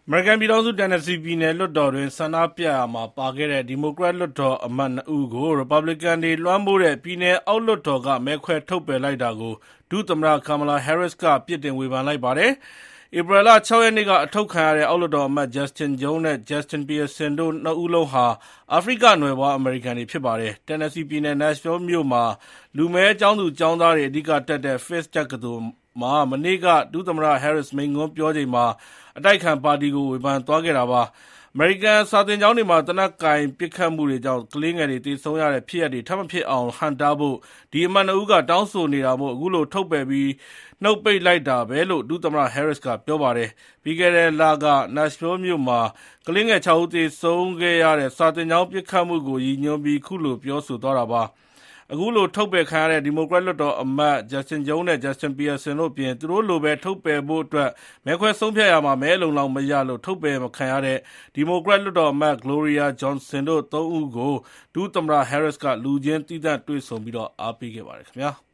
အမေရိကန်ပြည်ထောင်စု Tennessee ပြည်နယ်လွှတ်တော်တွင်းဆန္ဒပြရာမှာပါခဲ့တဲ့ ဒီမိုကရက်လွှတ်တော်အမတ်2ဦးကို ရီပတ်ဘလစ်ကန်တွေလွှမ်းမိုးတဲ့ ပြည်နယ်အောက်လွှတ်တော်က မဲခွဲထုတ်ပယ်လိုက်တာကို ဒုသမ္မတ Kamala Harris က ပြစ်တင်ဝေဖန်လိုက်ပါတယ်။ ဧပြီလ 6 ရက်နေ့က အထုတ်ခံရတဲ့ အောက်လွှတ်တော်အမတ် Justin Jones နဲ့ Justin Pearson တို့ 2 ဦးလုံးဟာ အာဖရိကနွယ်ဖွား အမေရိကန်တွေဖြစ်ပါတယ်။ Tennessee ပြည်နယ် Nashville မြို့မှာ လူမည်းကျောင်းသူကျောင်းသားတွေ အဓိကတက်တဲ့ Fisk တက္ကသိုလ်မှာ မနေ့က ဒုသမ္မတ Harris မိန့်ခွန်းပြောချိန်မှာ အတိုက်အခံပါတီကို ဝေဖန်သွားခဲ့တာပါ။ အမေရိကန်စာသင်ကျောင်းတွေမှာ သေနတ်ကိုင်ပစ်ခတ်မှုတွေကြောင့် ကလေးငယ်တွေ သေဆုံးရတဲ့ဖြစ်ရပ်တွေ ထပ်မဖြစ်အောင် ဟန့်တားဖို့ ဒီအမတ် 2 ဦးက တောင်းဆိုနေတာမို့ အခုလို ထုတ်ပယ်ပြီး နှုတ်ပိတ်လိုက်တာပဲလို့ ဒုသမ္မတ Harris က ပြောပါတယ်။ ပြီးခဲ့တဲ့လက Nashville မြို့မှာ ကလေးငယ် 6 ဦး သေဆုံးခဲ့ရတဲ့ စာသင်ကျောင်းပစ်ခတ်မှုကို ရည်ညွှန်းပြီး ခုလို ပြောဆိုသွားတာပါ။ အခုလို ထုတ်ပယ်ခံရတဲ့ ဒီမိုကရက်လွှတ်တော်အမတ် Justin Jones နဲ့ Justin Pearson တို့အပြင် သူတို့လိုပဲ ထုတ်ပယ်ဖို့အတွက် မဲခွဲဆုံးဖြတ်ရာမှာ မဲအလုံအလောက်မရလို့ ထုတ်ပယ်မခံရတဲ့ ဒီမိုကရက်လွှတ်တော်အမတ် Gloria Johnson တို့ 3 ဦးကို ဒုသမ္မတ Harris က လူချင်းသီးသန့်တွေ့ဆုံပြီး အားပေးခဲ့ပါတယ်ခင်ဗျာ။